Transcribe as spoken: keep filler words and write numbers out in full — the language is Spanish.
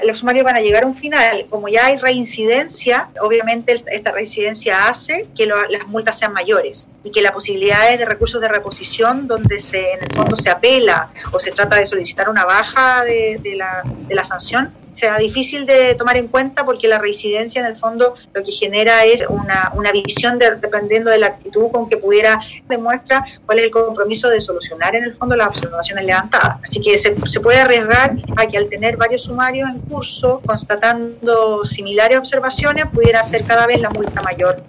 los sumarios van a llegar a un final. Como ya hay reincidencia, obviamente esta reincidencia hace que lo, las multas sean mayores y que la posibilidad de recursos de reposición donde se, en el fondo se apela o se trata de solicitar una baja de, de, la, de la sanción sea difícil de tomar en cuenta, porque la reincidencia en el fondo lo que genera es una, una visión de, dependiendo de la actitud con que pudiera, demuestra cuál es el compromiso de solucionar en el fondo las observaciones levantadas. Así que se, se puede arriesgar a que al tener varios sumarios en curso constatando similares observaciones pudiera ser cada vez la multa mayor